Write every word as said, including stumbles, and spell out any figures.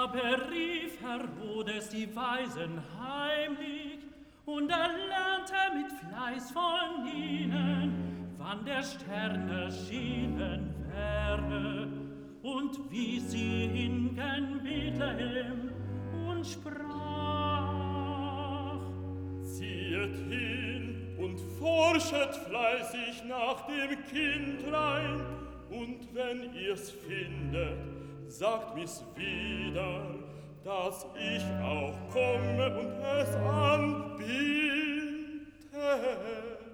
Da berief Herodes die Weisen heimlich und erlernte mit Fleiß von ihnen, wann der Stern erschienen wäre, und wies sie hin gen Bethlehem und sprach: Ziehet hin und forschet fleißig nach dem Kindlein, und wenn ihr's findet, sagt mir's wieder, dass ich auch komme und es anbiete.